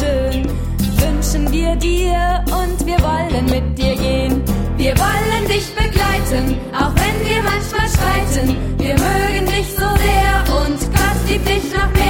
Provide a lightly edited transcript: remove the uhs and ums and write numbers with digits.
schön wünschen wir dir und wir wollen mit dir gehen. Wir wollen dich begleiten, auch wenn wir manchmal streiten. Wir mögen dich so sehr und Gott liebt dich noch mehr.